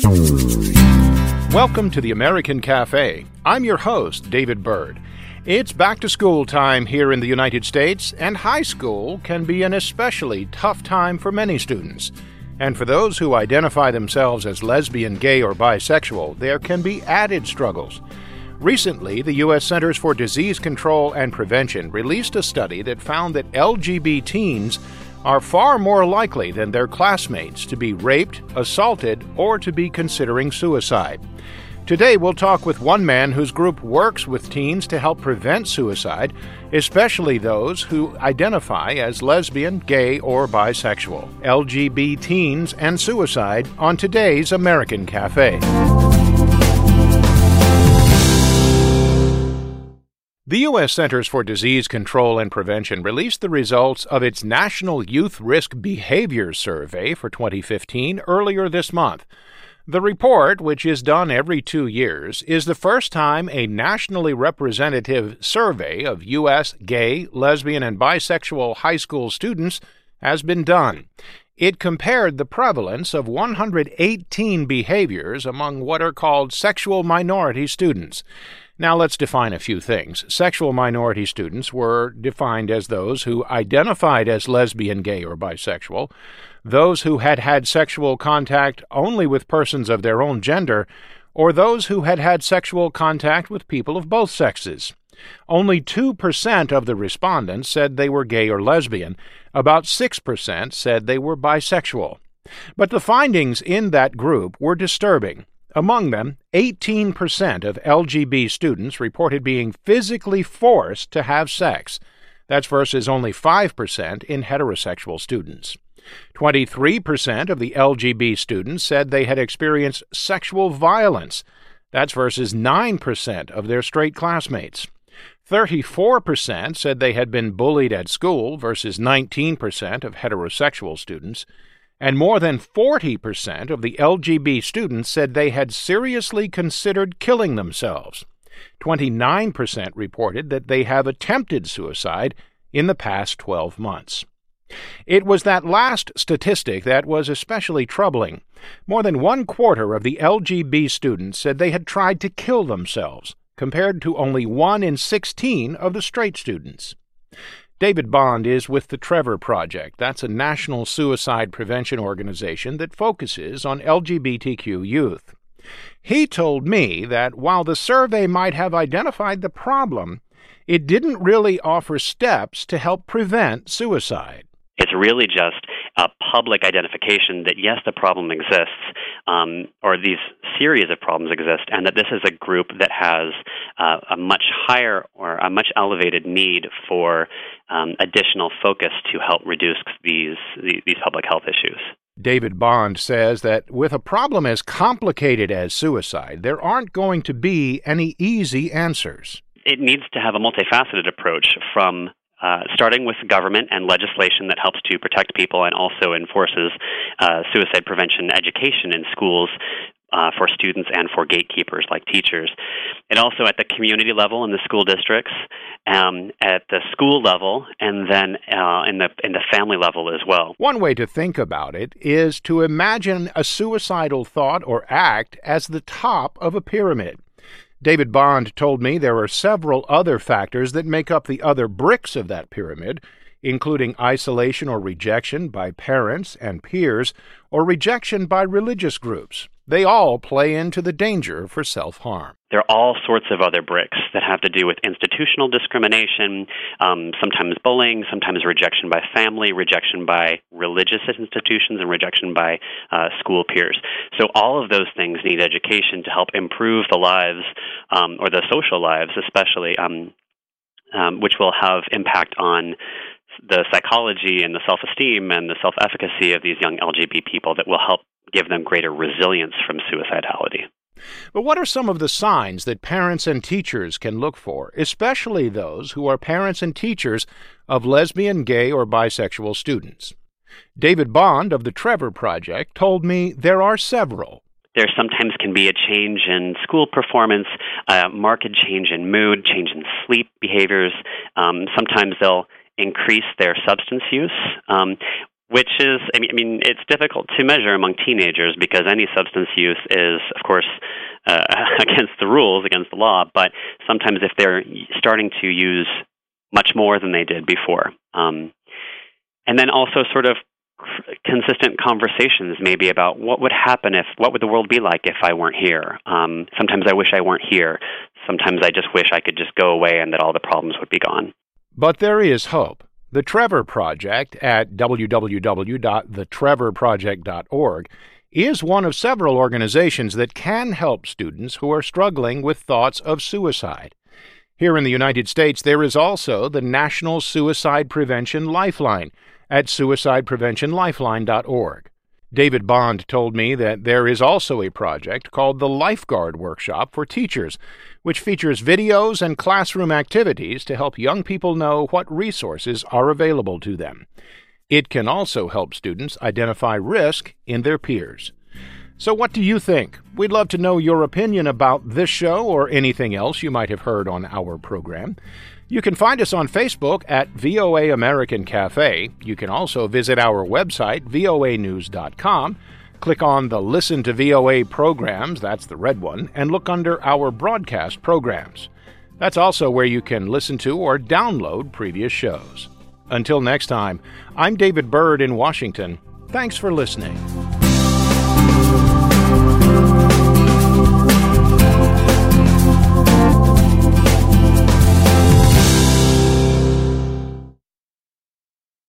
Welcome to the American Cafe. I'm your host, David Byrd. It's back to school time here in the United States, and high school can be an especially tough time for many students. And for those who identify themselves as lesbian, gay, or bisexual, there can be added struggles. Recently, the U.S. Centers for Disease Control and Prevention released a study that found that LGBT teens are far more likely than their classmates to be raped, assaulted, or to be considering suicide. Today, we'll talk with one man whose group works with teens to help prevent suicide, especially those who identify as lesbian, gay, or bisexual. LGBT teens and suicide on today's American Cafe. The U.S. Centers for Disease Control and Prevention released the results of its National Youth Risk Behavior Survey for 2015 earlier this month. The report, which is done every 2 years, is the first time a nationally representative survey of U.S. gay, lesbian, and bisexual high school students has been done. It compared the prevalence of 118 behaviors among what are called sexual minority students. Now let's define a few things. Sexual minority students were defined as those who identified as lesbian, gay, or bisexual, those who had had sexual contact only with persons of their own gender, or those who had had sexual contact with people of both sexes. Only 2% of the respondents said they were gay or lesbian. About 6% said they were bisexual. But the findings in that group were disturbing. Among them, 18% of LGBT students reported being physically forced to have sex. That's versus only 5% in heterosexual students. 23% of the LGBT students said they had experienced sexual violence. That's versus 9% of their straight classmates. 34% said they had been bullied at school versus 19% of heterosexual students. And more than 40% of the LGBT students said they had seriously considered killing themselves. 29% reported that they have attempted suicide in the past 12 months. It was that last statistic that was especially troubling. More than 1/4 of the LGBT students said they had tried to kill themselves, compared to only 1 in 16 of the straight students. David Bond is with the Trevor Project. That's a national suicide prevention organization that focuses on LGBTQ youth. He told me that while the survey might have identified the problem, it didn't really offer steps to help prevent suicide. It's really just a public identification that, yes, the problem exists, or these series of problems exist, and that this is a group that has a much higher or a much elevated need for additional focus to help reduce these public health issues. David Bond says that with a problem as complicated as suicide, there aren't going to be any easy answers. It needs to have a multifaceted approach from starting with government and legislation that helps to protect people and also enforces suicide prevention education in schools for students and for gatekeepers like teachers. And also at the community level in the school districts, at the school level, and then in the family level as well. One way to think about it is to imagine a suicidal thought or act as the top of a pyramid. David Bond told me there are several other factors that make up the other bricks of that pyramid, including isolation or rejection by parents and peers, or rejection by religious groups. They all play into the danger for self-harm. There are all sorts of other bricks that have to do with institutional discrimination, sometimes bullying, sometimes rejection by family, rejection by religious institutions, and rejection by school peers. So all of those things need education to help improve the lives, or the social lives especially, which will have impact on the psychology and the self-esteem and the self-efficacy of these young LGBT people that will help give them greater resilience from suicidality. But what are some of the signs that parents and teachers can look for, especially those who are parents and teachers of lesbian, gay, or bisexual students? David Bond of the Trevor Project told me there are several. There sometimes can be a change in school performance, marked change in mood, change in sleep behaviors. Sometimes they'll increase their substance use. which is, I mean, it's difficult to measure among teenagers because any substance use is, of course, against the rules, against the law, but sometimes if they're starting to use much more than they did before. And then also sort of consistent conversations maybe about what would happen what would the world be like if I weren't here? Sometimes I wish I weren't here. Sometimes I just wish I could just go away and that all the problems would be gone. But there is hope. The Trevor Project at www.thetrevorproject.org is one of several organizations that can help students who are struggling with thoughts of suicide. Here in the United States, there is also the National Suicide Prevention Lifeline at suicidepreventionlifeline.org. David Bond told me that there is also a project called the Lifeguard Workshop for Teachers, which features videos and classroom activities to help young people know what resources are available to them. It can also help students identify risk in their peers. So what do you think? We'd love to know your opinion about this show or anything else you might have heard on our program. You can find us on Facebook at VOA American Cafe. You can also visit our website, voanews.com. Click on the Listen to VOA programs, that's the red one, and look under our broadcast programs. That's also where you can listen to or download previous shows. Until next time, I'm David Byrd in Washington. Thanks for listening.